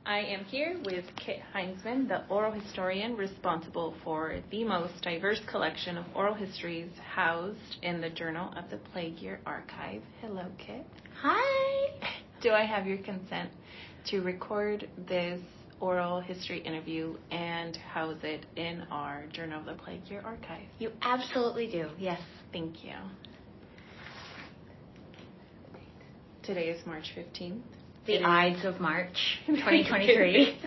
I am here with Kit Heinzman, the oral historian responsible for the most diverse collection of oral histories housed in the Journal of the Plague Year Archive. Hello, Kit. Hi. Do I have your consent to record this oral history interview and house it in our Journal of the Plague Year Archive? You absolutely do, yes. Thank you. Today is March 15th. The Ides of March, 2023.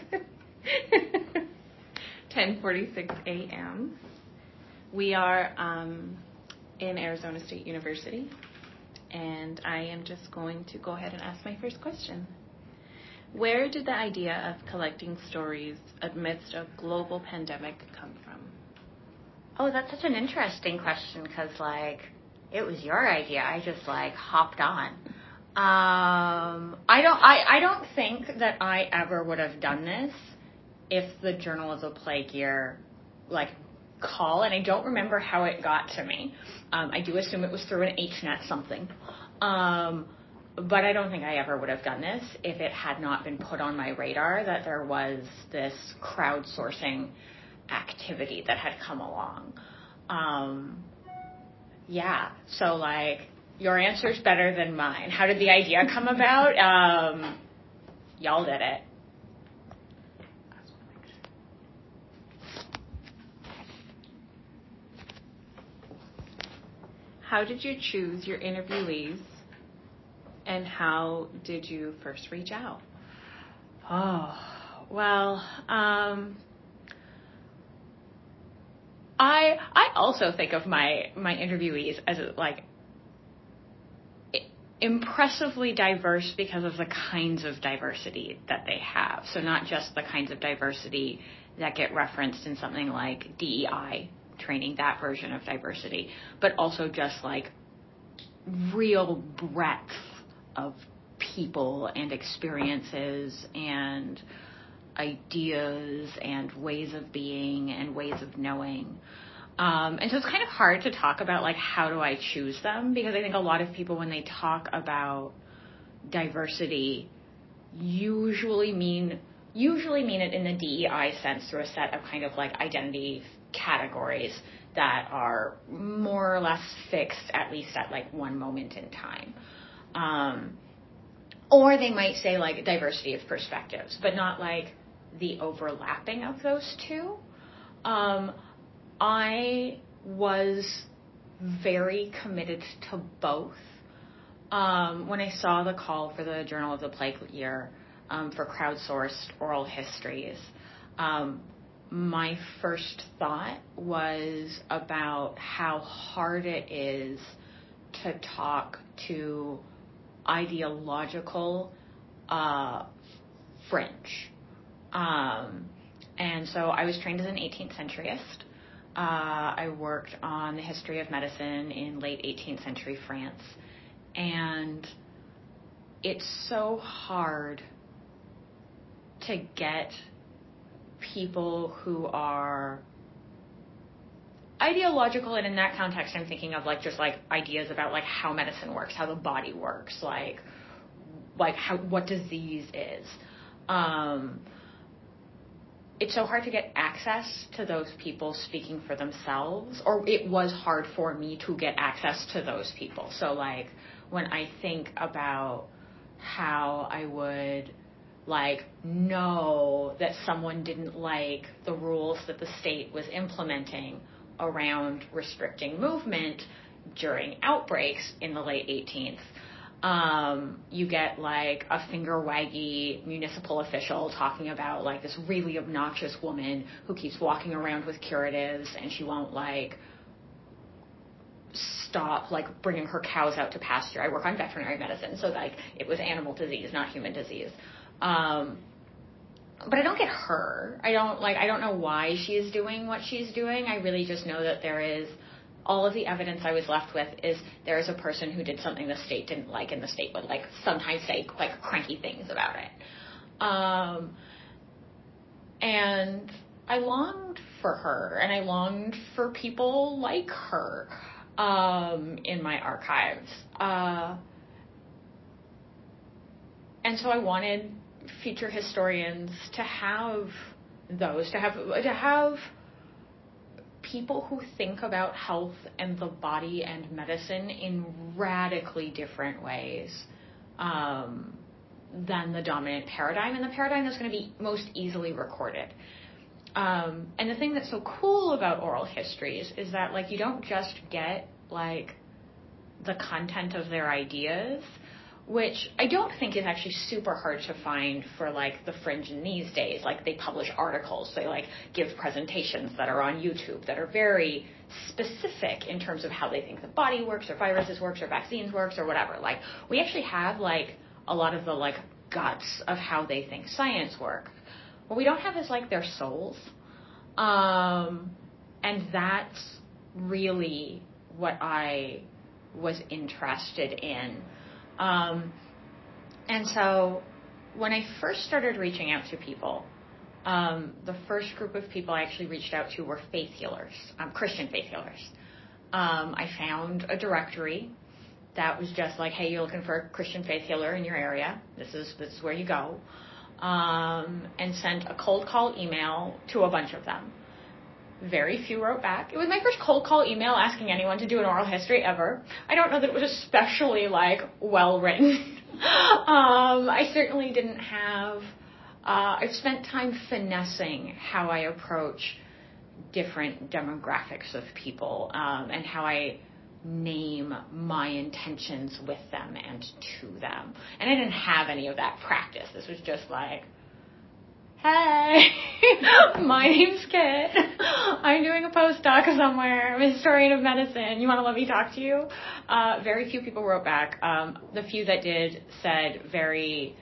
10:46 a.m. We are in Arizona State University, and I am just going to go ahead and ask my first question. Where did the idea of collecting stories amidst a global pandemic come from? Oh, that's such an interesting question because, it was your idea. I just, hopped on. I don't think that I ever would have done this if the Journal of the Plague Year, call, and I don't remember how it got to me. I do assume it was through an HNet something. But I don't think I ever would have done this if it had not been put on my radar that there was this crowdsourcing activity that had come along. Your answer's better than mine. How did the idea come about? Y'all did it. How did you choose your interviewees, and how did you first reach out? I also think of my interviewees as impressively diverse because of the kinds of diversity that they have. So not just the kinds of diversity that get referenced in something like DEI training, that version of diversity, but also just real breadth of people and experiences and ideas and ways of being and ways of knowing. And so it's kind of hard to talk about how do I choose them, because I think a lot of people, when they talk about diversity, usually mean it in the DEI sense through a set of kind of identity categories that are more or less fixed, at least at one moment in time. Or they might say diversity of perspectives, but not the overlapping of those two. I was very committed to both. When I saw the call for the Journal of the Plague Year for crowdsourced oral histories, my first thought was about how hard it is to talk to ideological fringe. And so I was trained as an 18th centuryist. I worked on the history of medicine in late 18th century France. And it's so hard to get people who are ideological, and in that context I'm thinking of ideas about how medicine works, how the body works, what disease is. It's so hard to get access to those people speaking for themselves, or it was hard for me to get access to those people. So when I think about how I would know that someone didn't like the rules that the state was implementing around restricting movement during outbreaks in the late 18th, you get a finger waggy municipal official talking about this really obnoxious woman who keeps walking around with curatives, and she won't stop bringing her cows out to pasture. I work on veterinary medicine, so it was animal disease, not human disease. But I don't get her. I don't know why she is doing what she's doing. I really just know that there is, all of the evidence I was left with is there is a person who did something the state didn't like, and the state would sometimes say cranky things about it. And I longed for her, and I longed for people like her in my archives. And so I wanted future historians to have those, to have people who think about health and the body and medicine in radically different ways than the dominant paradigm, and the paradigm that's going to be most easily recorded. And the thing that's so cool about oral histories is that, like, you don't just get, like, the content of their ideas, which I don't think is actually super hard to find for, like, the fringe in these days. Like, they publish articles, they, like, give presentations that are on YouTube that are very specific in terms of how they think the body works, or viruses works, or vaccines works, or whatever. Like, we actually have, like, a lot of the, like, guts of how they think science works. What we don't have is, like, their souls. And that's really what I was interested in. And so when I first started reaching out to people, the first group of people I actually reached out to were faith healers, Christian faith healers. I found a directory that was just like, hey, you're looking for a Christian faith healer in your area. This is where you go. And sent a cold call email to a bunch of them. Very few wrote back. It was my first cold call email asking anyone to do an oral history ever. I don't know that it was especially, like, well written. I certainly didn't have, I've spent time finessing how I approach different demographics of people, and how I name my intentions with them and to them. And I didn't have any of that practice. This was just like, hey, my name's Kit. I'm doing a postdoc somewhere. I'm a historian of medicine. You want to let me talk to you? Very few people wrote back. The few that did said very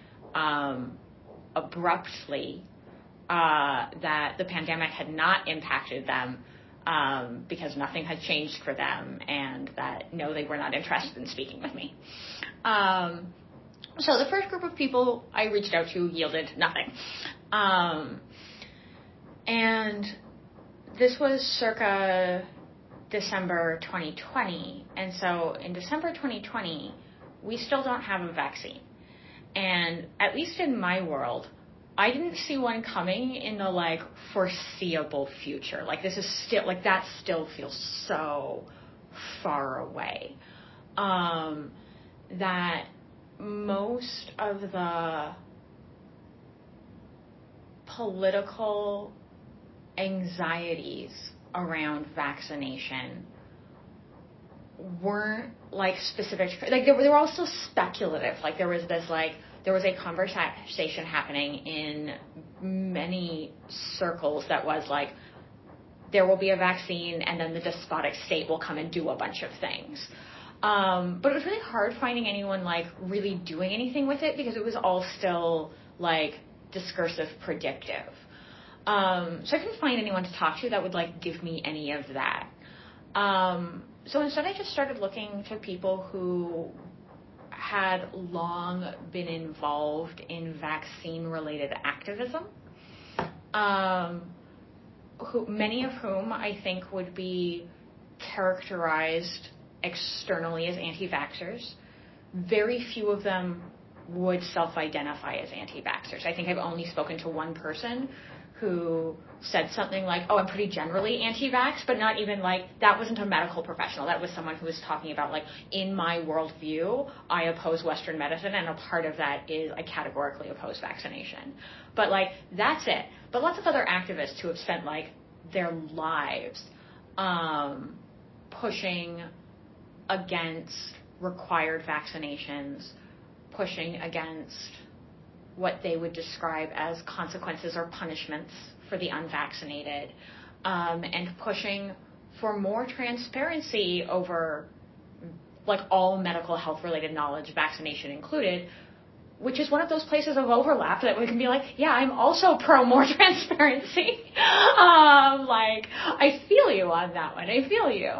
abruptly that the pandemic had not impacted them because nothing had changed for them, and that, no, they were not interested in speaking with me. So the first group of people I reached out to yielded nothing. And this was circa December 2020. And so in December 2020, we still don't have a vaccine. And at least in my world, I didn't see one coming in the, like, foreseeable future. Like, this is still, like, that still feels so far away. That most of the political anxieties around vaccination weren't, like, specific. Like, they were also speculative. Like, there was a conversation happening in many circles that was like, there will be a vaccine and then the despotic state will come and do a bunch of things. But it was really hard finding anyone, like, really doing anything with it, because it was all still, like, discursive predictive. So I couldn't find anyone to talk to that would, like, give me any of that. So instead I just started looking to people who had long been involved in vaccine-related activism, many of whom I think would be characterized externally as anti-vaxxers. Very few of them would self-identify as anti-vaxxers. I think I've only spoken to one person who said something like, oh, I'm pretty generally anti-vax, but not even, like, that wasn't a medical professional. That was someone who was talking about, like, in my worldview, I oppose Western medicine, and a part of that is I categorically oppose vaccination. But, like, that's it. But lots of other activists who have spent, like, their lives pushing against required vaccinations, pushing against what they would describe as consequences or punishments for the unvaccinated, and pushing for more transparency over, like, all medical health related knowledge, vaccination included, which is one of those places of overlap that we can be like, yeah, I'm also pro more transparency. Like, I feel you on that one. I feel you.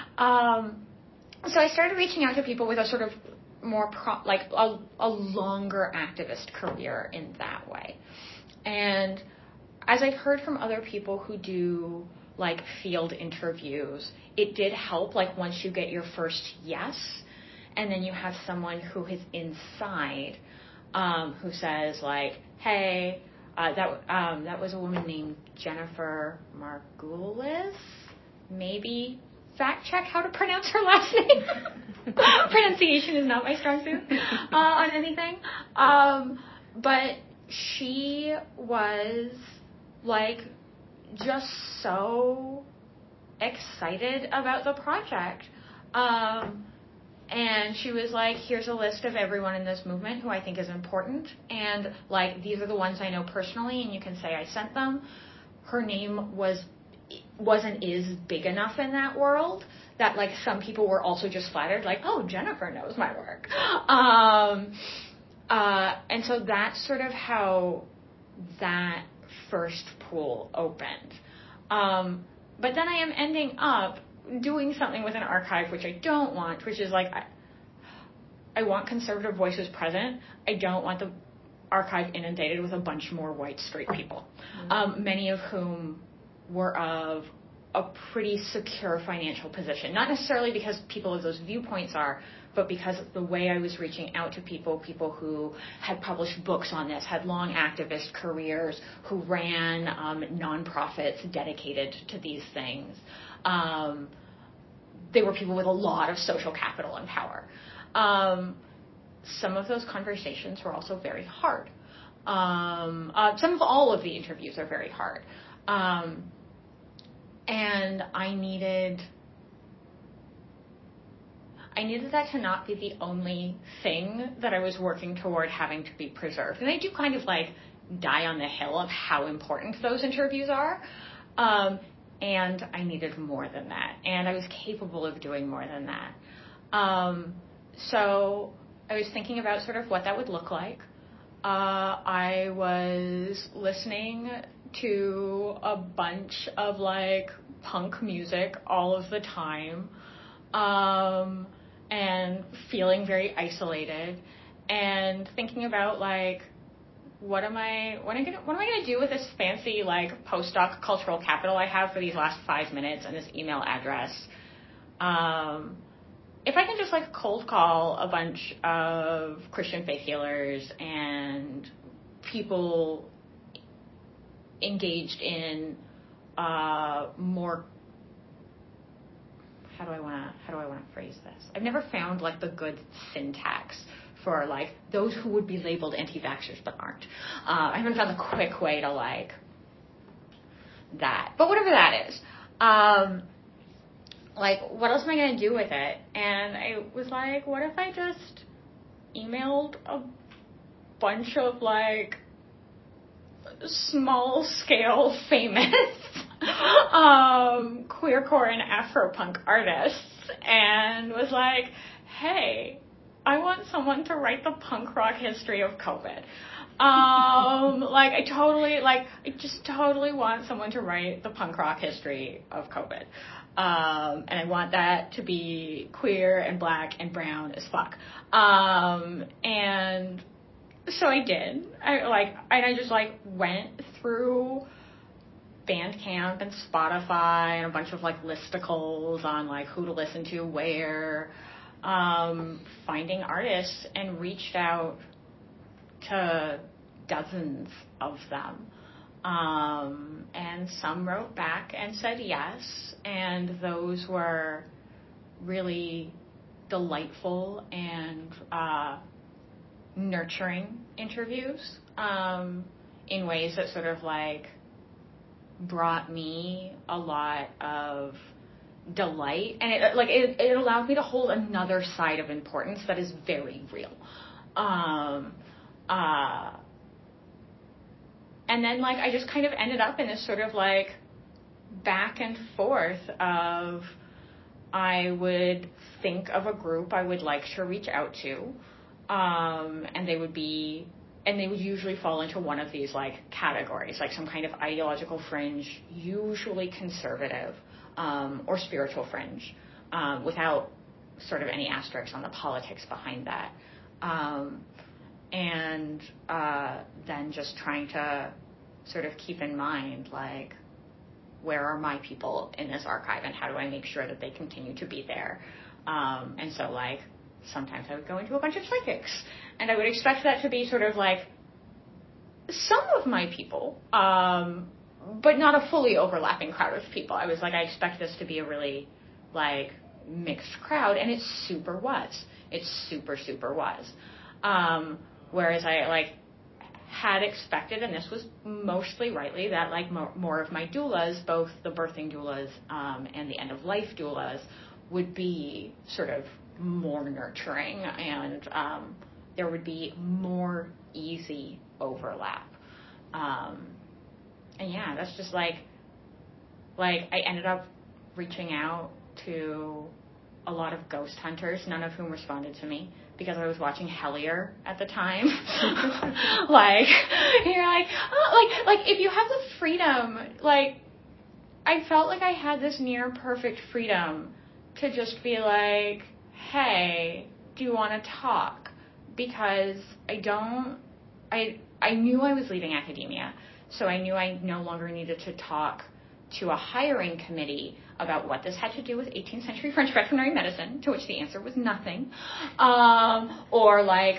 So I started reaching out to people with a sort of more a longer activist career in that way. And as I've heard from other people who do, like, field interviews, it did help, like, once you get your first yes, and then you have someone who is inside, who says like, hey, that was a woman named Jennifer Margulis. Maybe fact check how to pronounce her last name. Pronunciation is not my strong suit on anything. But she was like just so excited about the project. And she was like, here's a list of everyone in this movement who I think is important. And like, these are the ones I know personally, and you can say I sent them. Her name wasn't is big enough in that world that like some people were also just flattered, like, oh, Jennifer knows my work. And so that's sort of how that first pool opened. But then I am ending up doing something with an archive which I don't want, which is like, I want conservative voices present. I don't want the archive inundated with a bunch more white straight people, many of whom were of a pretty secure financial position. Not necessarily because people of those viewpoints are, but because of the way I was reaching out to people who had published books on this, had long activist careers, who ran nonprofits dedicated to these things. They were people with a lot of social capital and power. Some of those conversations were also very hard. Some of all of the interviews are very hard. And I needed that to not be the only thing that I was working toward having to be preserved. And I do kind of like die on the hill of how important those interviews are. And I needed more than that. And I was capable of doing more than that. So I was thinking about sort of what that would look like. I was listening to a bunch of like punk music all of the time, and feeling very isolated, and thinking about like, what am I gonna do with this fancy like postdoc cultural capital I have for these last 5 minutes and this email address? If I can just like cold call a bunch of Christian faith healers and people engaged in more, how do I want to phrase this? I've never found like the good syntax for like those who would be labeled anti-vaxxers but aren't. I haven't found the quick way to like that. But whatever that is, like, what else am I going to do with it? And I was like, what if I just emailed a bunch of like small scale famous queercore and Afropunk artists, and was like, hey, I want someone to write the punk rock history of COVID. I just totally want someone to write the punk rock history of COVID. And I want that to be queer and black and brown as fuck. And so I did. I just like went through Bandcamp and Spotify and a bunch of like listicles on like who to listen to where, finding artists, and reached out to dozens of them. And some wrote back and said yes, and those were really delightful and nurturing interviews, in ways that sort of like brought me a lot of delight, and it allowed me to hold another side of importance that is very real. And then like I just kind of ended up in this sort of like back and forth of, I would think of a group I would like to reach out to, and they would usually fall into one of these like categories, like some kind of ideological fringe, usually conservative, or spiritual fringe, without sort of any asterisks on the politics behind that. And then just trying to sort of keep in mind, like, where are my people in this archive, and how do I make sure that they continue to be there? And so, like, sometimes I would go into a bunch of psychics And I would expect that to be sort of like some of my people, but not a fully overlapping crowd of people. I was like, I expect this to be a really like mixed crowd, and it super was. It super was. Whereas I like had expected, and this was mostly rightly, that like more of my doulas, both the birthing doulas and the end of life doulas, would be sort of more nurturing, and there would be more easy overlap. And yeah, that's just like I ended up reaching out to a lot of ghost hunters, none of whom responded to me because I was watching Hellier at the time. Like, you're like, oh, like if you have the freedom, like, I felt like I had this near perfect freedom to just be like, hey, do you want to talk? Because I knew I was leaving academia, so I knew I no longer needed to talk to a hiring committee about what this had to do with 18th century French veterinary medicine, to which the answer was nothing. Or like,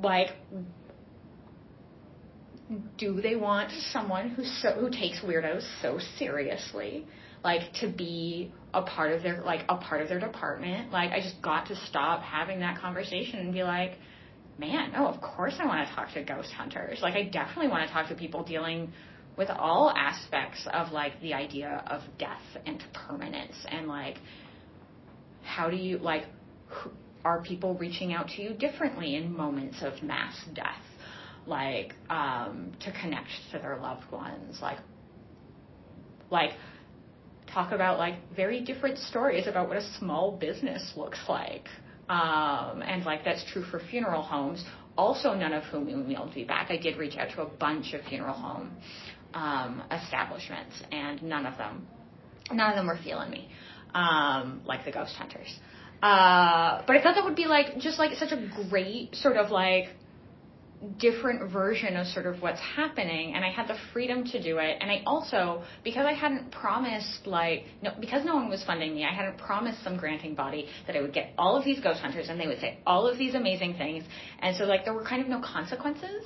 do they want someone who takes weirdos so seriously, like, to be a part of their department? Like, I just got to stop having that conversation and be like, man, no, of course I want to talk to ghost hunters. Like, I definitely want to talk to people dealing with all aspects of, like, the idea of death and permanence, and, like, how do you, like, are people reaching out to you differently in moments of mass death, like, to connect to their loved ones, like, talk about, like, very different stories about what a small business looks like. And, like, that's true for funeral homes, also none of whom emailed me back. I did reach out to a bunch of funeral home establishments, and none of them were feeling me, like the ghost hunters. But I thought that would be, like, just, like, such a great sort of, like, different version of sort of what's happening, and I had the freedom to do it. And I also, because I hadn't promised, because no one was funding me, I hadn't promised some granting body that I would get all of these ghost hunters and they would say all of these amazing things, and so, like, there were kind of no consequences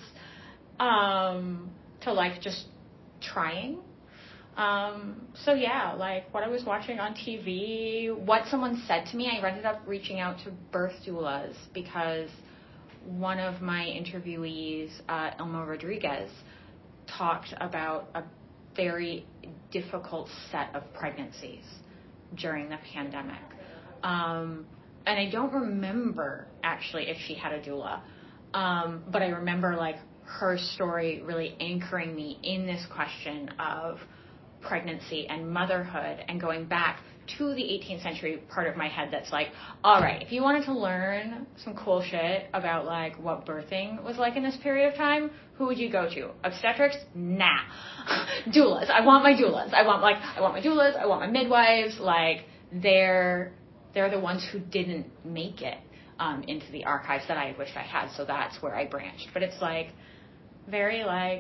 to, like, just trying. So yeah, like, what I was watching on TV, what someone said to me, I ended up reaching out to birth doulas because one of my interviewees, Ilma Rodriguez, talked about a very difficult set of pregnancies during the pandemic. And I don't remember, actually, if she had a doula. But I remember, like, her story really anchoring me in this question of pregnancy and motherhood, and going back to the 18th century part of my head that's like, all right, if you wanted to learn some cool shit about, like, what birthing was like in this period of time, who would you go to? Obstetrics? Nah. Doulas. I want my doulas. I want my doulas. I want my midwives. Like, they're the ones who didn't make it into the archives that I wished I had, so that's where I branched. But it's, like, very, like,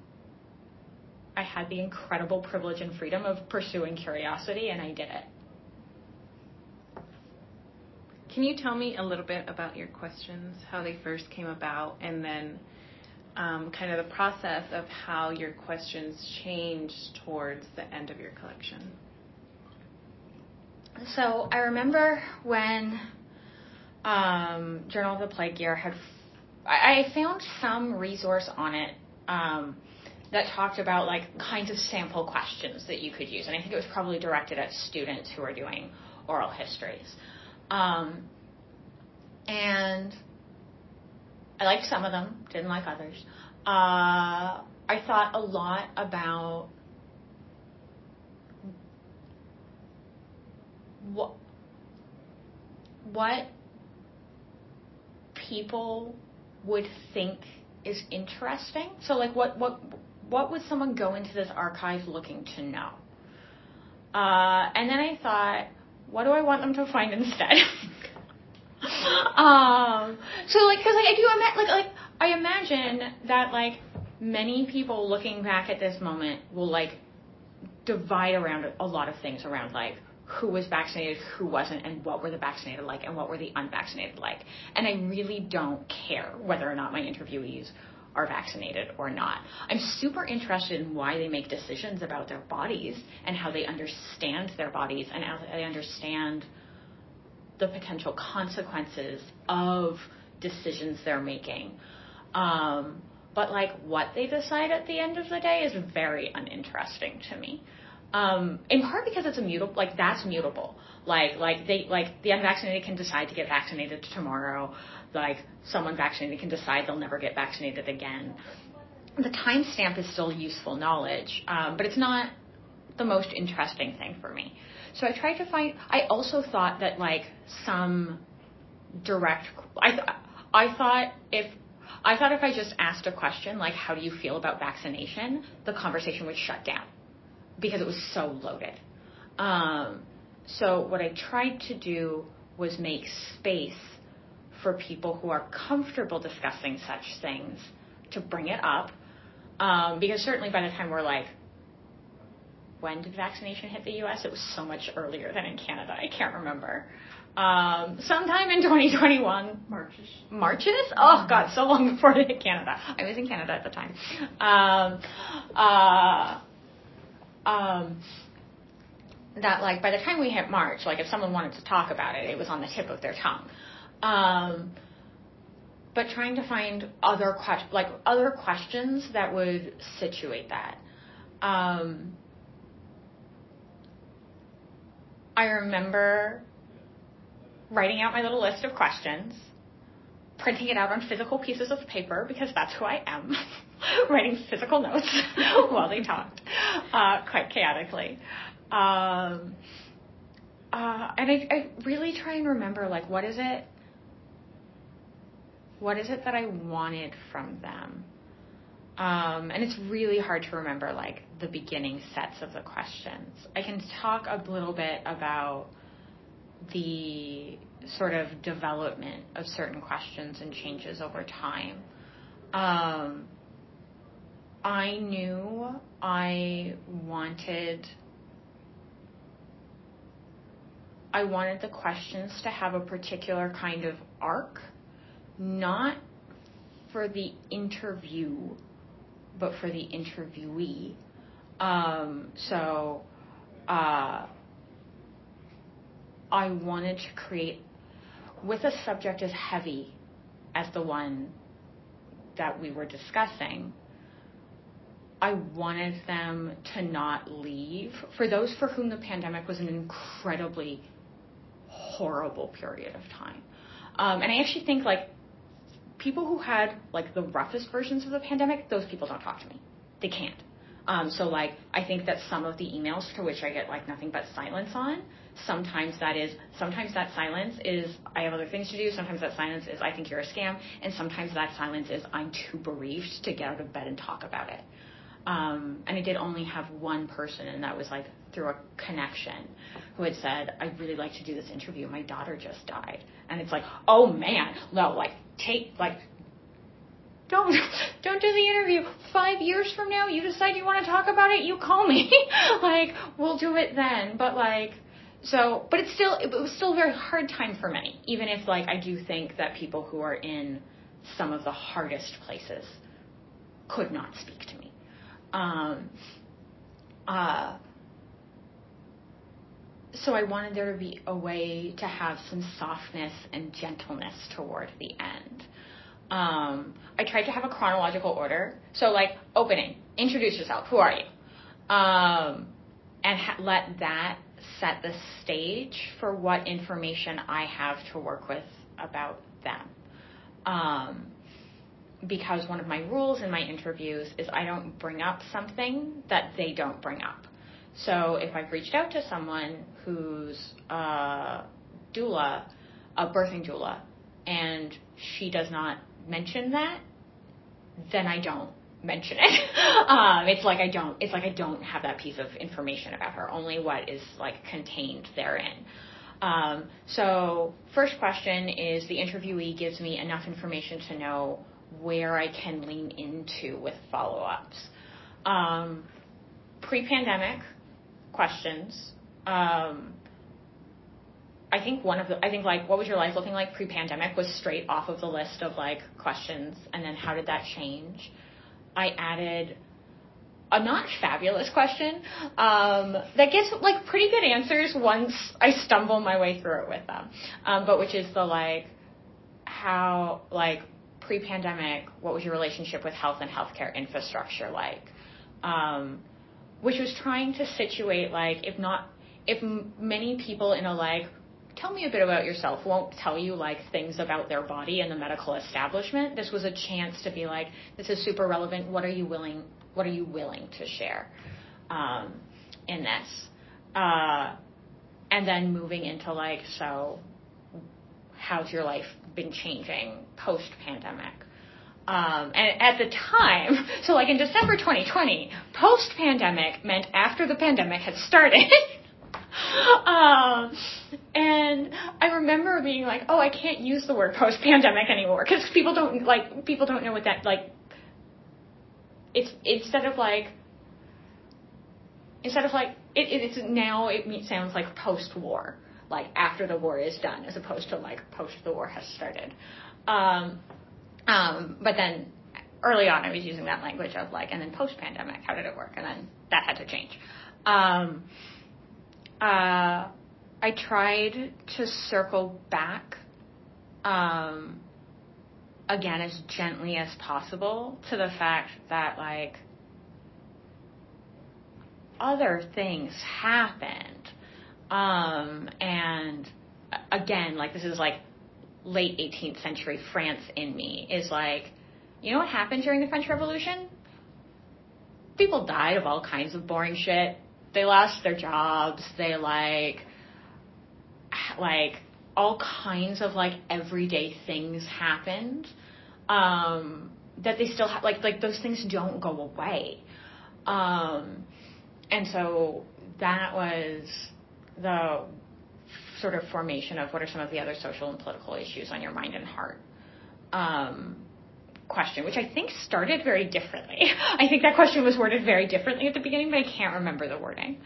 I had the incredible privilege and freedom of pursuing curiosity, and I did it. Can you tell me a little bit about your questions, how they first came about, and then kind of the process of how your questions changed towards the end of your collection? So I remember when Journal of the Plague Year I found some resource on it that talked about, like, kinds of sample questions that you could use. And I think it was probably directed at students who are doing oral histories. And I liked some of them, didn't like others. I thought a lot about what people would think is interesting. So, like, what would someone go into this archive looking to know? And then I thought, what do I want them to find instead? So, like, because, like, I imagine that, like, many people looking back at this moment will, like, divide around a lot of things around, like, who was vaccinated, who wasn't, and what were the vaccinated like, and what were the unvaccinated like. And I really don't care whether or not my interviewees are vaccinated or not. I'm super interested in why they make decisions about their bodies and how they understand their bodies and how they understand the potential consequences of decisions they're making. But like what they decide at the end of the day is very uninteresting to me. In part because it's that's mutable. Like the unvaccinated can decide to get vaccinated tomorrow. Like someone vaccinated can decide they'll never get vaccinated again. The timestamp is still useful knowledge, but it's not the most interesting thing for me. So I tried to find. I also thought that like some direct. I thought if I just asked a question like, how do you feel about vaccination, the conversation would shut down because it was so loaded. So what I tried to do was make space for people who are comfortable discussing such things to bring it up. Because certainly by the time we're like, when did vaccination hit the U.S.? It was so much earlier than in Canada. I can't remember. Sometime in 2021. March-ish? Oh, God, so long before it hit Canada. I was in Canada at the time. That, like, by the time we hit March, like, if someone wanted to talk about it, it was on the tip of their tongue. But trying to find other questions that would situate that. I remember writing out my little list of questions, printing it out on physical pieces of paper because that's who I am, writing physical notes while they talked, quite chaotically. And I really try and remember, like, what is it that I wanted from them? And it's really hard to remember, like, the beginning sets of the questions. I can talk a little bit about the sort of development of certain questions and changes over time. I knew I wanted the questions to have a particular kind of arc, not for the interview, but for the interviewee. I wanted to create, with a subject as heavy as the one that we were discussing, I wanted them to not leave. For those for whom the pandemic was an incredibly horrible period of time. And I actually think, like, people who had, like, the roughest versions of the pandemic, those people don't talk to me. They can't. So, like, I think that some of the emails to which I get, like, nothing but silence on, sometimes that silence is, I have other things to do. Sometimes that silence is, I think you're a scam. And sometimes that silence is, I'm too bereaved to get out of bed and talk about it. And I did only have one person, and that was, like, through a connection, who had said, I'd really like to do this interview. My daughter just died. And it's like, oh, man, no, like, don't do the interview. 5 years from now, you decide you want to talk about it, you call me. Like, we'll do it then. But, like, so, but it was still a very hard time for many, even if, like, I do think that people who are in some of the hardest places could not speak to me. So I wanted there to be a way to have some softness and gentleness toward the end. I tried to have a chronological order. So, like, opening, introduce yourself, who are you? And let that set the stage for what information I have to work with about them. Because one of my rules in my interviews is I don't bring up something that they don't bring up. So if I've reached out to someone who's a doula, a birthing doula, and she does not mention that, then I don't mention it. It's like I don't have that piece of information about her, only what is, like, contained therein. So first question is, the interviewee gives me enough information to know where I can lean into with follow-ups. Pre-pandemic questions, I think like, what was your life looking like pre-pandemic was straight off of the list of like questions, and then how did that change? I added a not fabulous question that gets like pretty good answers once I stumble my way through it with them, but which is the like, how like pre-pandemic, what was your relationship with health and healthcare infrastructure like? Which was trying to situate like, if many people in a like, tell me a bit about yourself, won't tell you like things about their body and the medical establishment, this was a chance to be like, this is super relevant. What are you willing to share in this? And then moving into like, so how's your life been changing post-pandemic? And at the time, so like in December 2020, post-pandemic meant after the pandemic had started. And I remember being like, oh, I can't use the word post-pandemic anymore because people don't know what that, like, it's instead of like, it sounds like post-war, like after the war is done, as opposed to like post the war has started. But then early on I was using that language of like, and then post-pandemic, how did it work? And then that had to change. I tried to circle back, again, as gently as possible to the fact that, like, other things happened. And again, like, this is like late 18th century France in me is like, you know what happened during the French Revolution? People died of all kinds of boring shit. They lost their jobs. They like all kinds of like everyday things happened, that they still have, like those things don't go away. And so that was the sort of formation of what are some of the other social and political issues on your mind and heart, question, which I think started very differently. I think that question was worded very differently at the beginning, but I can't remember the wording.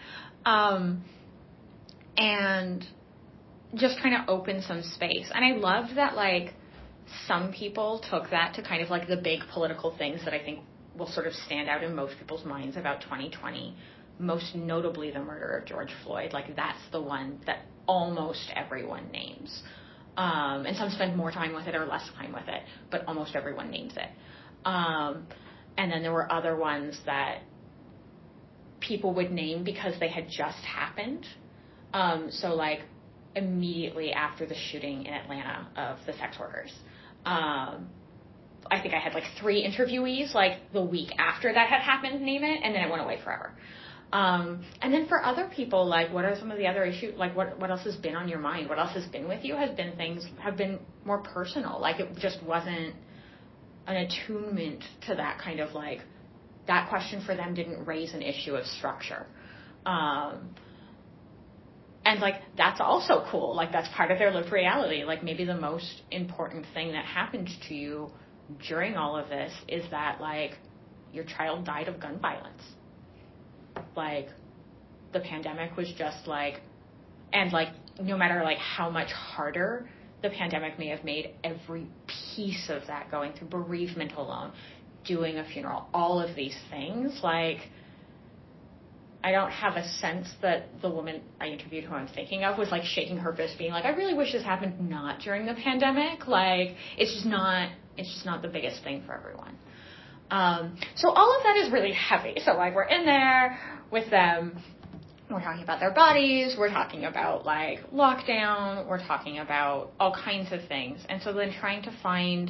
And just trying to open some space. And I loved that, like, some people took that to kind of like the big political things that I think will sort of stand out in most people's minds about 2020, most notably the murder of George Floyd. Like, that's the one that almost everyone names. And some spend more time with it or less time with it, but almost everyone names it. And then there were other ones that people would name because they had just happened. So like immediately after the shooting in Atlanta of the sex workers, I think I had like 3 interviewees like the week after that had happened name it, and then it went away forever. And then for other people, like, what are some of the other issues? Like, what else has been on your mind? What else has been with you? Have been more personal. Like, it just wasn't an attunement to that kind of, like, that question for them didn't raise an issue of structure. And, like, that's also cool. Like, that's part of their lived reality. Like, maybe the most important thing that happened to you during all of this is that, like, your child died of gun violence. Like, the pandemic was just like, and like, no matter like how much harder the pandemic may have made every piece of that, going through bereavement alone, doing a funeral, all of these things, like, I don't have a sense that the woman I interviewed who I'm thinking of was like shaking her fist being like, I really wish this happened not during the pandemic. Like, it's just not the biggest thing for everyone. So all of that is really heavy. So like, we're in there with them, we're talking about their bodies, we're talking about like lockdown, we're talking about all kinds of things. And so then trying to find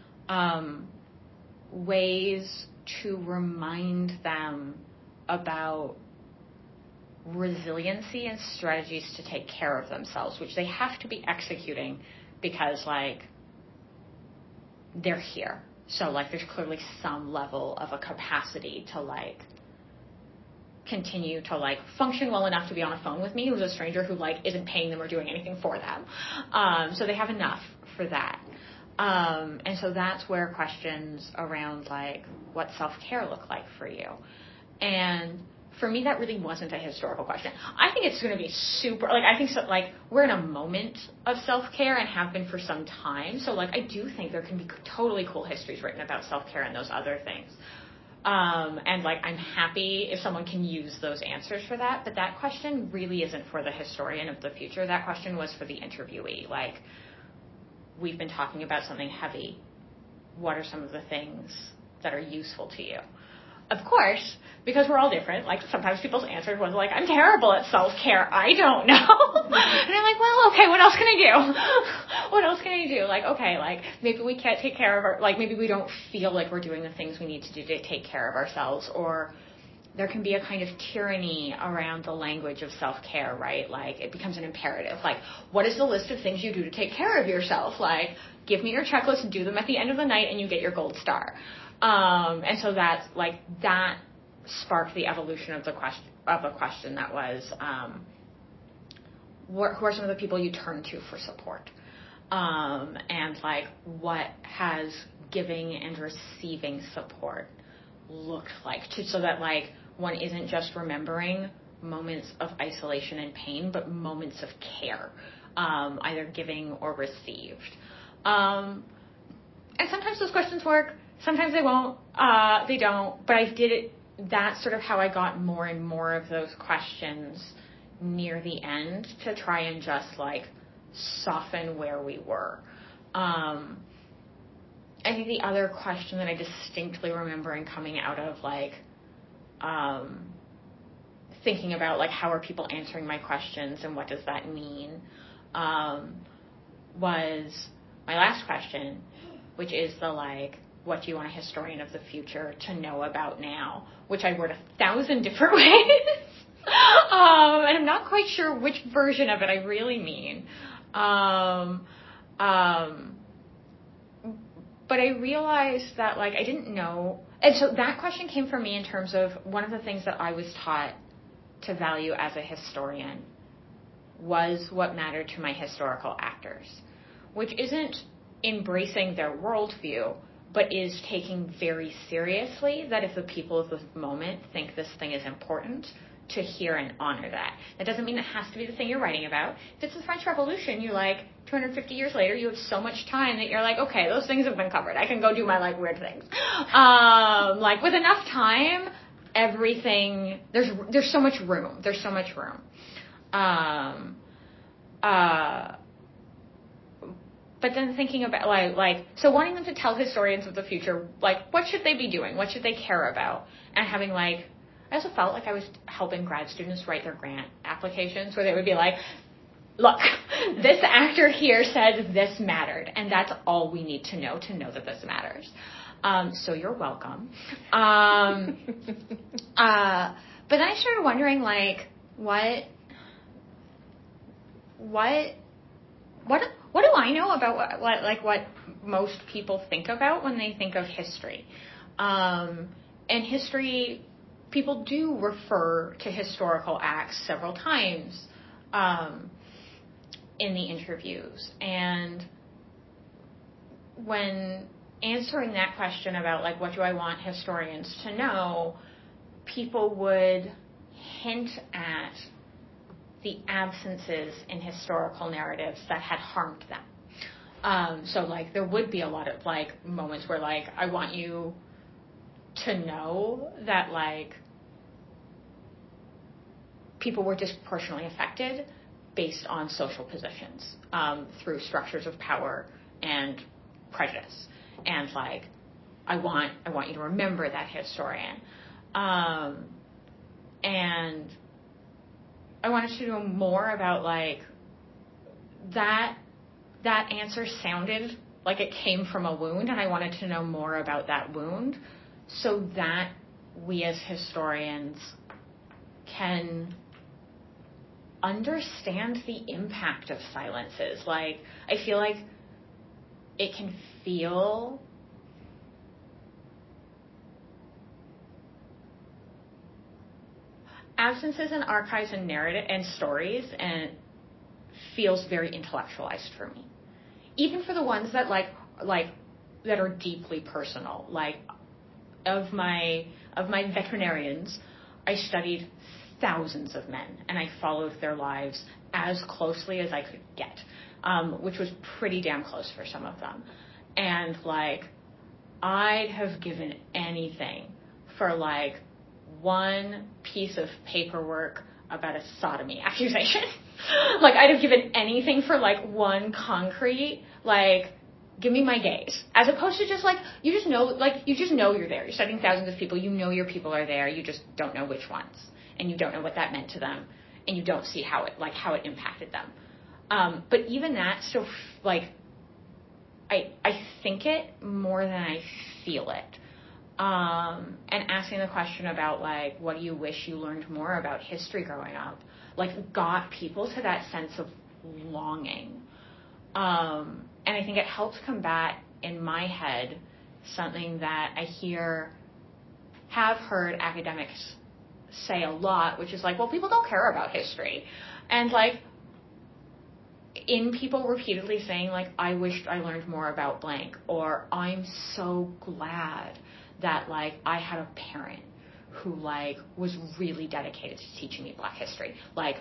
ways to remind them about resiliency and strategies to take care of themselves, which they have to be executing because like they're here. So, like, there's clearly some level of a capacity to, like, continue to, like, function well enough to be on a phone with me, who's a stranger who, like, isn't paying them or doing anything for them. So they have enough for that. And so that's where questions around, like, what self-care look like for you. And for me, that really wasn't a historical question. I think it's going to be super, like, I think so, like, we're in a moment of self-care and have been for some time. So, like, I do think there can be totally cool histories written about self-care and those other things. And, like, I'm happy if someone can use those answers for that. But that question really isn't for the historian of the future. That question was for the interviewee. Like, we've been talking about something heavy. What are some of the things that are useful to you? Of course, because we're all different, like, sometimes people's answers was like, I'm terrible at self-care, I don't know. And I'm like, well, okay, what else can I do? What else can I do? Like, okay, like, maybe we can't take care of like, maybe we don't feel like we're doing the things we need to do to take care of ourselves, or there can be a kind of tyranny around the language of self-care, right? Like, it becomes an imperative. Like, what is the list of things you do to take care of yourself? Like, give me your checklist and do them at the end of the night and you get your gold star. And so that's, like, that sparked the evolution of the question that was, who are some of the people you turn to for support? And, like, what has giving and receiving support looked like, so that, like, one isn't just remembering moments of isolation and pain, but moments of care, either giving or received. And sometimes those questions work. Sometimes they won't, they don't, but I did it, that's sort of how I got more and more of those questions near the end to try and just, like, soften where we were. I think the other question that I distinctly remember and coming out of, like, thinking about, like, how are people answering my questions and what does that mean, was my last question, which is the, like, what do you want a historian of the future to know about now? Which I word 1,000 different ways. And I'm not quite sure which version of it I really mean. But I realized that, like, I didn't know. And so that question came from me in terms of one of the things that I was taught to value as a historian was what mattered to my historical actors, which isn't embracing their worldview, but is taking very seriously that if the people of the moment think this thing is important, to hear and honor that. That doesn't mean it has to be the thing you're writing about. If it's the French Revolution, you're like, 250 years later, you have so much time that you're like, okay, those things have been covered. I can go do my, like, weird things. Like, with enough time, everything, there's so much room. There's so much room. But then thinking about, like, so wanting them to tell historians of the future, like, what should they be doing? What should they care about? And having, like, I also felt like I was helping grad students write their grant applications where they would be like, look, this actor here said this mattered, and that's all we need to know that this matters. So you're welcome. But then I started wondering, like, what do I know about what most people think about when they think of history? And history, people do refer to historical acts several times in the interviews. And when answering that question about, like, what do I want historians to know, people would hint at the absences in historical narratives that had harmed them. So, like, there would be a lot of, like, moments where, like, I want you to know that, like, people were disproportionately affected based on social positions, through structures of power and prejudice. And, like, I want you to remember that historian. And I wanted to know more about, like, that answer sounded like it came from a wound, and I wanted to know more about that wound so that we as historians can understand the impact of silences. Like, I feel like it can feel absences in archives and narrative and stories, and feels very intellectualized for me. Even for the ones that like that are deeply personal, like of my veterinarians, I studied thousands of men, and I followed their lives as closely as I could get, which was pretty damn close for some of them. And, like, I'd have given anything for, like, one piece of paperwork about a sodomy accusation. Like, I'd have given anything for, like, one concrete, like, give me my gaze. As opposed to just, like, you just know you're there. You're studying thousands of people. You know your people are there. You just don't know which ones. And you don't know what that meant to them. And you don't see how it impacted them. But even that still, like, I think it more than I feel it. And asking the question about, like, what do you wish you learned more about history growing up, like, got people to that sense of longing. And I think it helps combat in my head something that I have heard academics say a lot, which is like, well, people don't care about history. And, like, in people repeatedly saying, like, I wished I learned more about blank, or I'm so glad that, like, I had a parent who, like, was really dedicated to teaching me Black history. Like,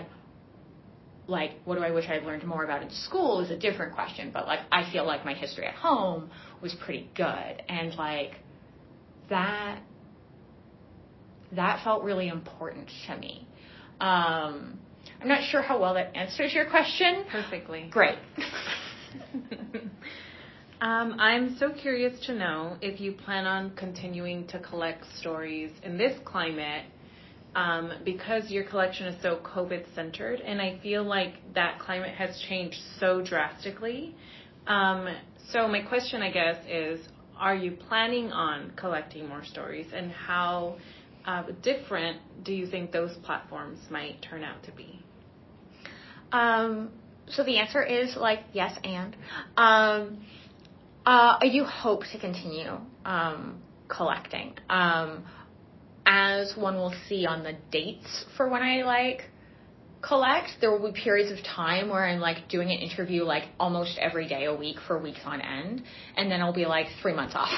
what do I wish I had learned more about in school is a different question, but, like, I feel like my history at home was pretty good. And, like, that felt really important to me. I'm not sure how well that answers your question. Perfectly. Great. I'm so curious to know if you plan on continuing to collect stories in this climate, because your collection is so COVID-centered, and I feel like that climate has changed so drastically. So my question, I guess, is, are you planning on collecting more stories, and how different do you think those platforms might turn out to be? So the answer is, like, yes and. I do hope to continue collecting. As one will see on the dates for when I, like, collect, there will be periods of time where I'm, like, doing an interview, like, almost every day a week for weeks on end, and then I'll be, like, 3 months off,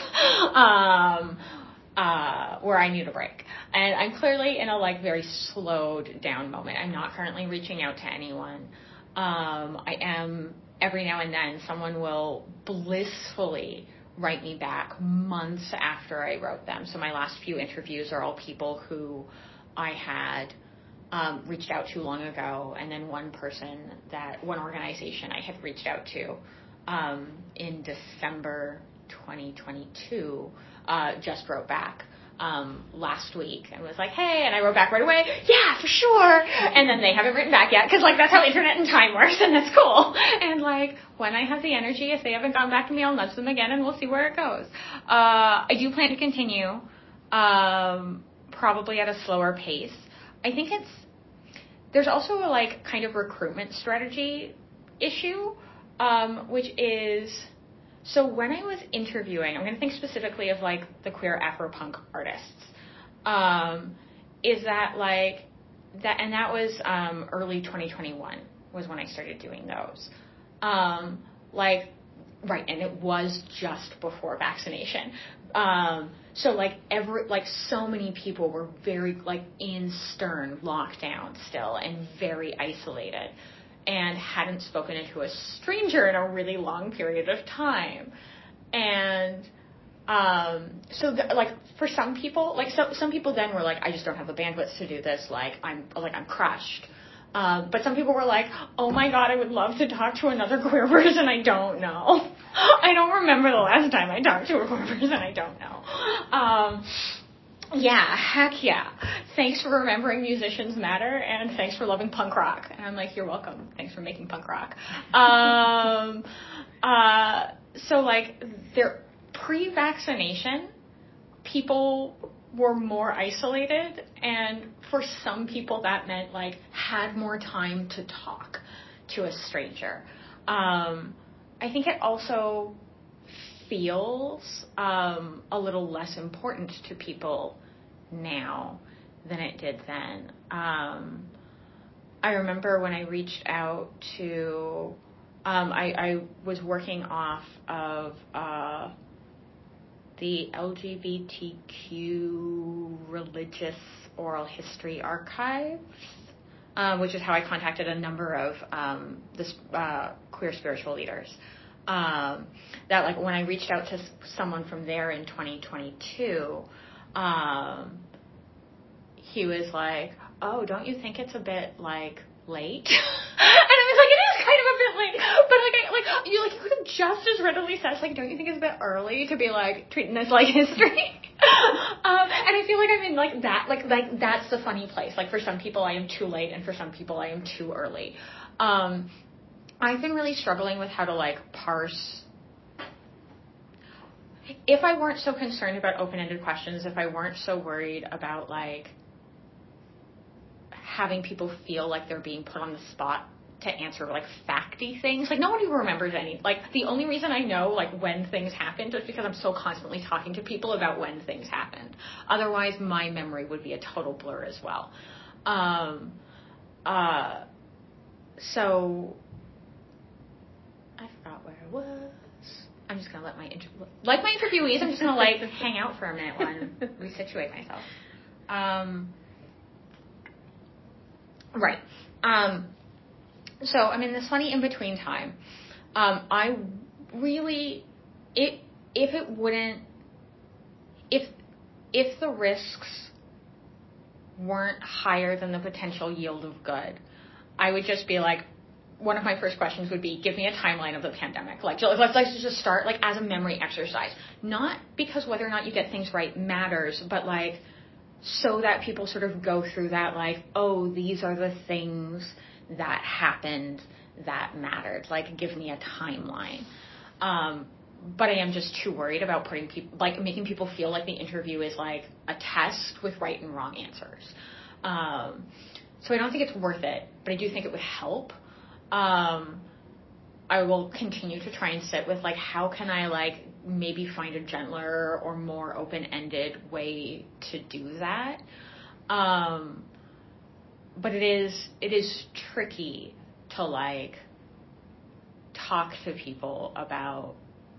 where I need a break. And I'm clearly in a, like, very slowed down moment. I'm not currently reaching out to anyone. I am, every now and then, someone will blissfully write me back months after I wrote them. So my last few interviews are all people who I had reached out to long ago, and then one organization I had reached out to in December 2022 just wrote back last week and was like, hey, and I wrote back right away, yeah, for sure. And then they haven't written back yet, because, like, that's how internet and time works, and that's cool. And, like, when I have the energy, if they haven't gotten back to me, I'll nudge them again, and we'll see where it goes. I do plan to continue, probably at a slower pace. I think there's also a, like, kind of recruitment strategy issue, which is, so when I was interviewing, I'm going to think specifically of, like, the queer Afro-punk artists, is that, like, and that was early 2021 was when I started doing those. Right, and it was just before vaccination. So, like, so many people were very, like, in stern lockdown still and very isolated, and hadn't spoken to a stranger in a really long period of time. And for some people, like, some people then were like, I just don't have the bandwidth to do this, like, I'm crushed. But some people were like, oh my God, I would love to talk to another queer person I don't know. I don't remember the last time I talked to a queer person I don't know. Yeah, heck yeah. Thanks for remembering musicians matter, and thanks for loving punk rock. And I'm like, you're welcome. Thanks for making punk rock. So, like, pre-vaccination, people were more isolated, and for some people that meant, like, had more time to talk to a stranger. I think it also feels a little less important to people now than it did then. I remember when I reached out to, I was working off of the LGBTQ religious Oral History Archives, which is how I contacted a number of queer spiritual leaders. That like when I reached out to someone from there in 2022, he was like, "Oh, don't you think it's a bit like late?" And I was like, "It is kind of a bit late," but you could have just as readily said, like, "Don't you think it's a bit early to be like treating this like history?" And I feel like I'm in like that, like that's the funny place. Like for some people I am too late, and for some people I am too early. I've been really struggling with how to like parse. If I weren't so concerned about open-ended questions, if I weren't so worried about like having people feel like they're being put on the spot to answer like facty things, like nobody remembers any, like the only reason I know like when things happened is because I'm so constantly talking to people about when things happened. Otherwise my memory would be a total blur as well. So I forgot where I was. I'm just gonna let my interviewees, I'm just gonna like hang out for a minute while I resituate myself. Right. So I'm in this funny in-between time. I really, if the risks weren't higher than the potential yield of good, I would just be like, one of my first questions would be, give me a timeline of the pandemic. Like, let's just start like as a memory exercise. Not because whether or not you get things right matters, but like, so that people sort of go through that, like, oh, these are the things that happened that mattered. Like, give me a timeline. But I am just too worried about making people feel like the interview is like a test with right and wrong answers. So I don't think it's worth it, but I do think it would help. I will continue to try and sit with like, how can I like maybe find a gentler or more open-ended way to do that. But it is tricky to like talk to people about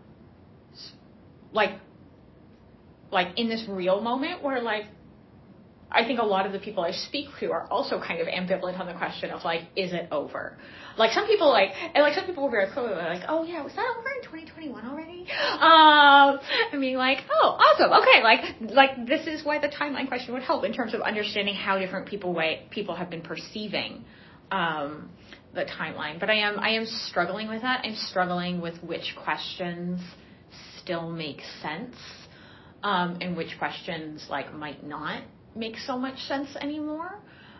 like in this real moment where like I think a lot of the people I speak to are also kind of ambivalent on the question of like, is it over? Like some people were very clear, like, oh yeah, was that over in 2021 already? I mean, like, oh, awesome, okay, like this is why the timeline question would help in terms of understanding how different people have been perceiving the timeline. But I am struggling with that. I'm struggling with which questions still make sense, and which questions like might not make so much sense anymore.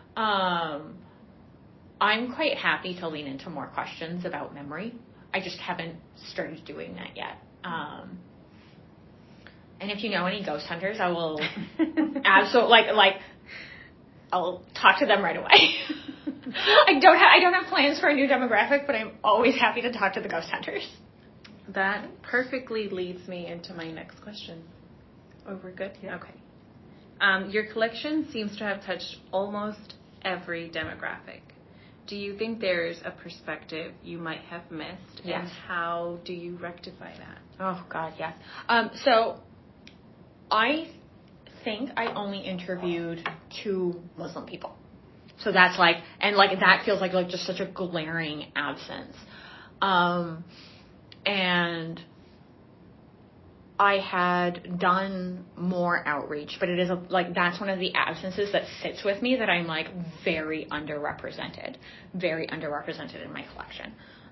I'm quite happy to lean into more questions about memory. I just haven't started doing that yet. And if you know any ghost hunters, I will absolutely I'll talk to them right away. I don't have plans for a new demographic, but I'm always happy to talk to the ghost hunters. That perfectly leads me into my next question. Oh, we're good? Yeah. Okay. Your collection seems to have touched almost every demographic. Do you think there's a perspective you might have missed? Yes. And how do you rectify that? Oh, God, yes. So I think I only interviewed 2 Muslim people. So that's like, and like that feels like just such a glaring absence. And I had done more outreach, but it is that's one of the absences that sits with me that I'm like very underrepresented in my collection.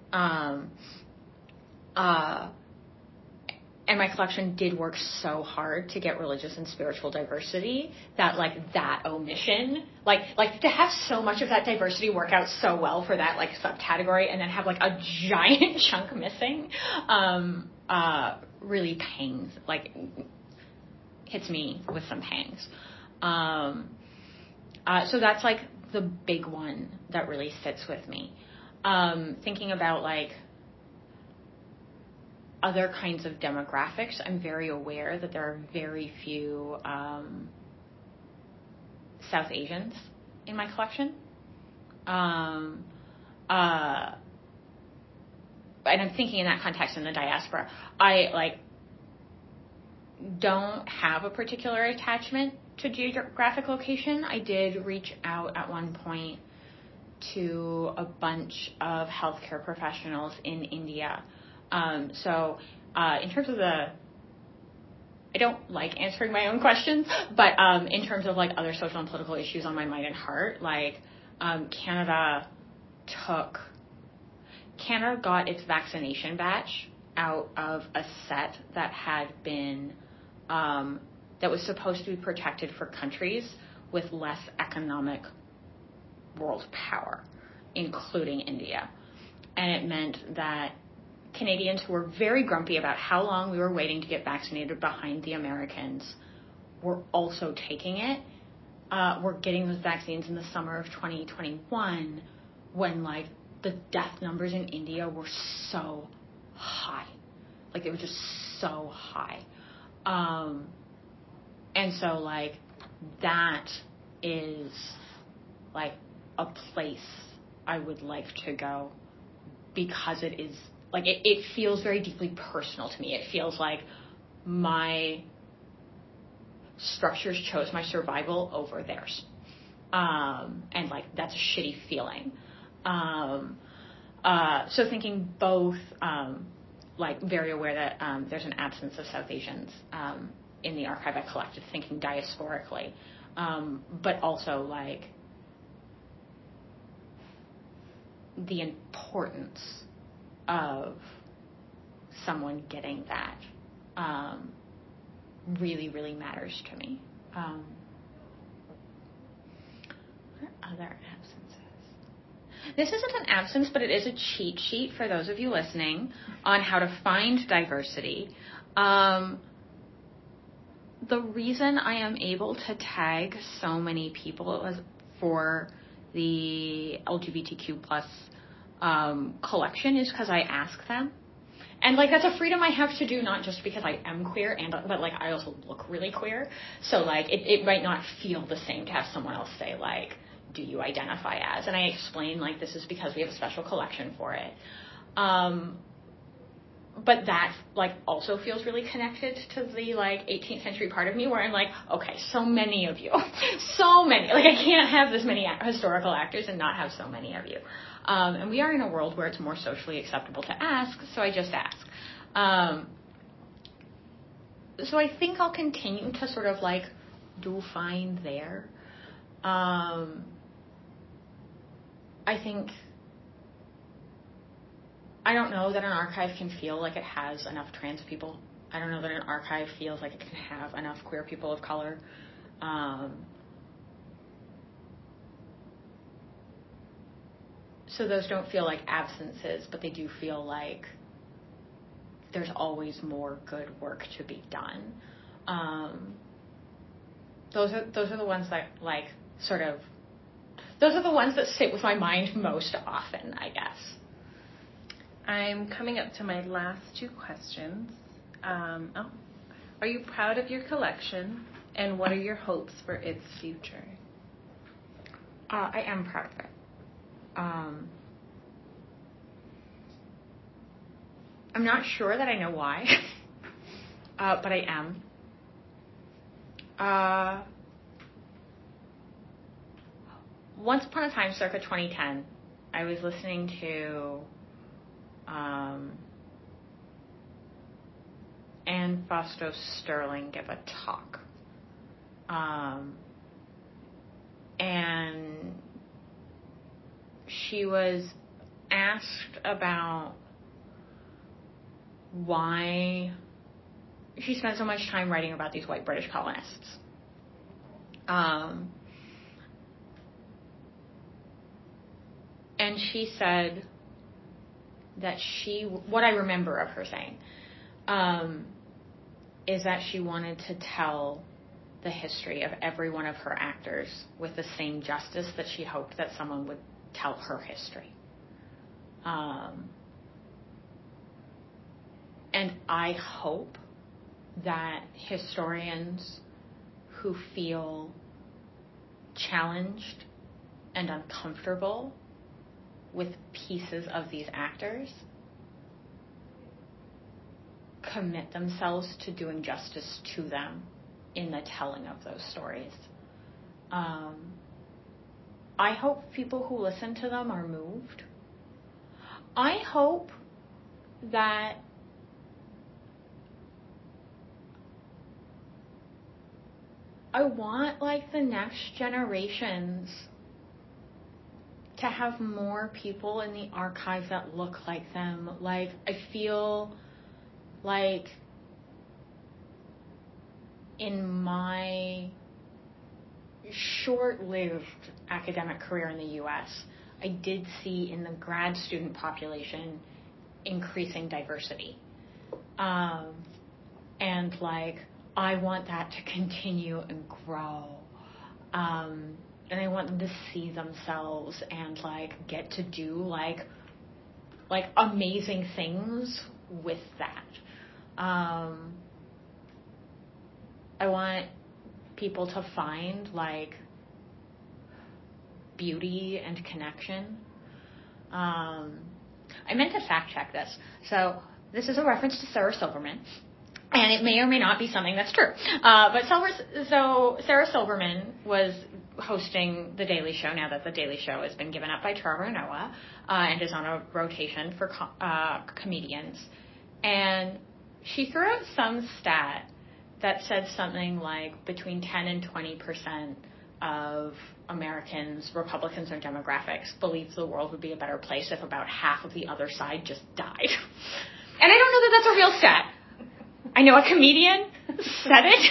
And my collection did work so hard to get religious and spiritual diversity that that omission, to have so much of that diversity work out so well for that subcategory and then have a giant chunk missing, really pangs, hits me with some pangs. So that's the big one that really sits with me. Thinking about other kinds of demographics, I'm very aware that there are very few South Asians in my collection. And I'm thinking in that context in the diaspora, I don't have a particular attachment to geographic location. I did reach out at one point to a bunch of healthcare professionals in India. In terms of I don't like answering my own questions, but in terms of like other social and political issues on my mind and heart, like Canada got its vaccination batch out of a set that had been that was supposed to be protected for countries with less economic world power, including India. And it meant that Canadians who were very grumpy about how long we were waiting to get vaccinated behind the Americans were also taking it. We're getting those vaccines in the summer of 2021 when like the death numbers in India were so high. Like they were just so high. And so like that is like a place I would like to go because it is like it feels very deeply personal to me. It feels like my structures chose my survival over theirs. And like that's a shitty feeling. So thinking both like very aware that there's an absence of South Asians in the archive I collected, thinking diasporically, but also like the importance of someone getting that really, really matters to me. What are other absences? This isn't an absence, but it is a cheat sheet for those of you listening on how to find diversity. The reason I am able to tag so many people for the LGBTQ plus collection is because I ask them. And like that's a freedom I have to do, not just because I am queer, but like I also look really queer. So like it might not feel the same to have someone else say like, do you identify as? And I explain like this is because we have a special collection for it. But that like also feels really connected to the like 18th century part of me where I'm like, okay, so many of you, so many, like I can't have this many historical actors and not have so many of you. And we are in a world where it's more socially acceptable to ask, so I just ask. So I think I'll continue to sort of like do fine there. I don't know that an archive can feel like it has enough trans people. I don't know that an archive feels like it can have enough queer people of color. So those don't feel like absences, but they do feel like there's always more good work to be done. Those are the ones that like sort of, those are the ones that sit with my mind most often, I guess. I'm coming up to my last two questions. Are you proud of your collection, and what are your hopes for its future? I am proud of it. I'm not sure that I know why, but I am. Once upon a time, circa 2010, I was listening to Anne Fausto-Sterling give a talk. And she was asked about why she spent so much time writing about these white British colonists. And she said that what I remember of her saying, is that she wanted to tell the history of every one of her actors with the same justice that she hoped that someone would tell her history. And I hope that historians who feel challenged and uncomfortable with pieces of these actors commit themselves to doing justice to them in the telling of those stories. I hope people who listen to them are moved. I hope that I want, like, the next generations to have more people in the archive that look like them. Like, I feel like in my short-lived academic career in the U.S., I did see in the grad student population increasing diversity. And, like, I want that to continue and grow. And I want them to see themselves and, like, get to do, like amazing things with that. I want people to find, like, beauty and connection. I meant to fact check this. So this is a reference to Sarah Silverman, and it may or may not be something that's true. But Sarah Silverman was hosting The Daily Show now that The Daily Show has been given up by Trevor Noah and is on a rotation for comedians. And she threw out some stat that said something like between 10 and 20% of Americans, Republicans or demographics, believes the world would be a better place if about half of the other side just died. And I don't know that that's a real stat. I know a comedian said it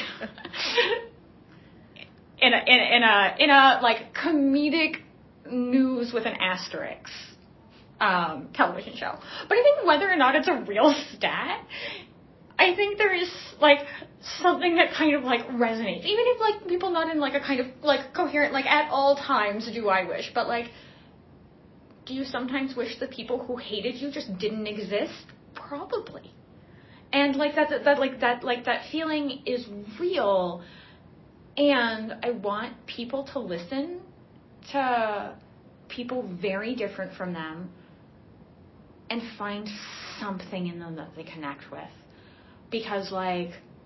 in a like comedic news with an asterisk television show. But I think whether or not it's a real stat, I think there is, like, something that kind of, like, resonates. Even if, like, people not in, like, a kind of, like, coherent, like, at all times do I wish. But, like, do you sometimes wish the people who hated you just didn't exist? Probably. And, like, that feeling is real. And I want people to listen to people very different from them and find something in them that they connect with. Because, like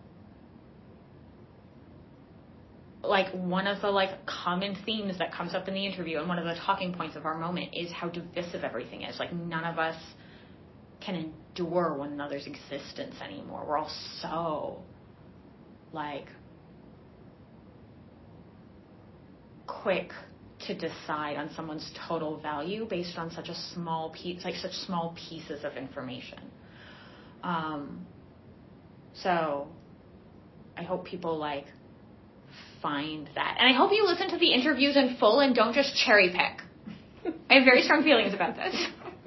one of the, like, common themes that comes up in the interview and one of the talking points of our moment is how divisive everything is. Like, none of us can endure one another's existence anymore. We're all so, like, quick to decide on someone's total value based on such a small piece, like, such small pieces of information. So I hope people, like, find that. And I hope you listen to the interviews in full and don't just cherry pick. I have very strong feelings about this.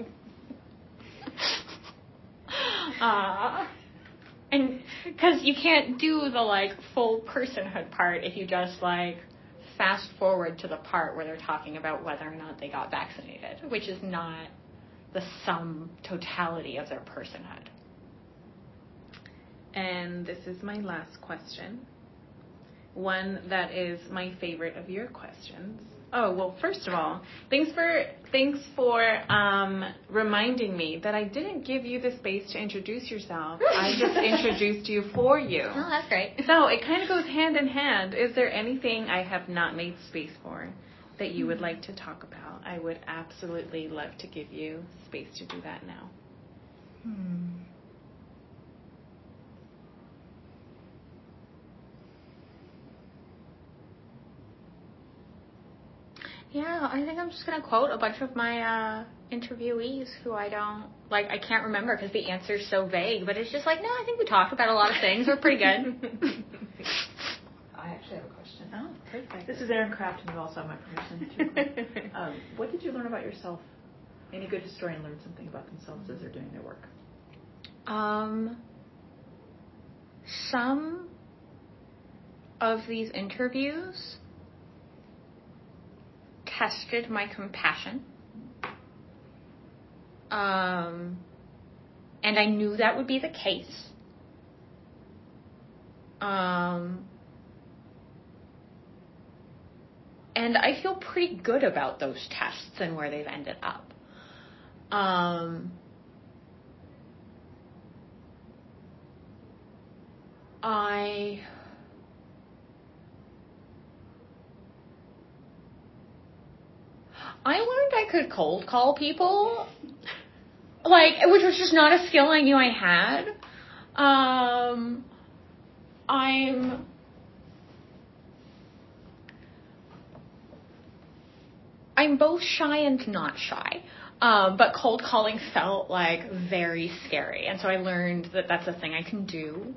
And because you can't do the, like, full personhood part if you just, like, fast forward to the part where they're talking about whether or not they got vaccinated, which is not the sum totality of their personhood. And this is my last question. One that is my favorite of your questions. Oh, well, first of all, thanks for reminding me that I didn't give you the space to introduce yourself. I just introduced you for you. Oh, that's great. So it kind of goes hand in hand. Is there anything I have not made space for that you would like to talk about? I would absolutely love to give you space to do that now. Yeah, I think I'm just going to quote a bunch of my interviewees who I can't remember because the answer's so vague, but it's just like, no, I think we talked about a lot of things. We're pretty good. I actually have a question. Oh, perfect. This is Erin Kraft, and you also have my permission to. What did you learn about yourself? Any good historian learns something about themselves as they're doing their work. Some of these interviews tested my compassion. And I knew that would be the case. And I feel pretty good about those tests and where they've ended up. I I learned I could cold call people, like, which was just not a skill I knew I had. I'm both shy and not shy. But cold calling felt like very scary. And so I learned that that's a thing I can do.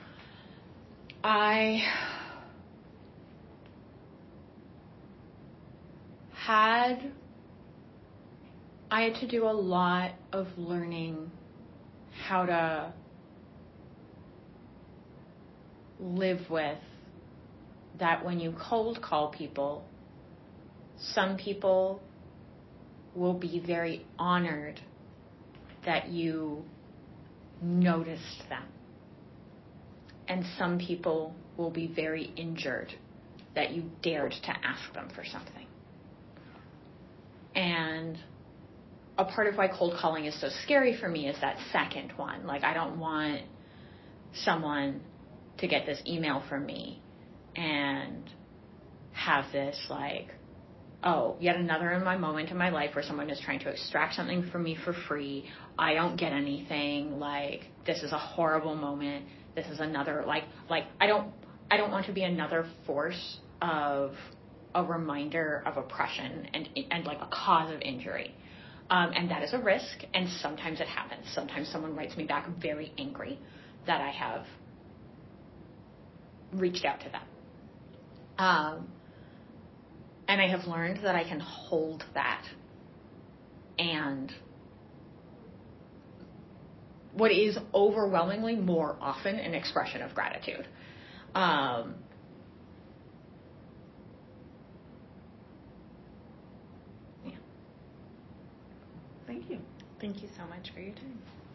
I had to do a lot of learning how to live with that when you cold call people, some people will be very honored that you noticed them. And some people will be very injured that you dared to ask them for something. And a part of why cold calling is so scary for me is that second one. Like, I don't want someone to get this email from me and have this, like, oh, yet another moment in my life where someone is trying to extract something from me for free. I don't get anything. Like, this is a horrible moment. This is another, like I don't want to be another force of a reminder of oppression and like a cause of injury. And that is a risk, and sometimes it happens. Sometimes someone writes me back very angry that I have reached out to them. And I have learned that I can hold that and what is overwhelmingly more often an expression of gratitude. Yeah. Thank you. Thank you so much for your time.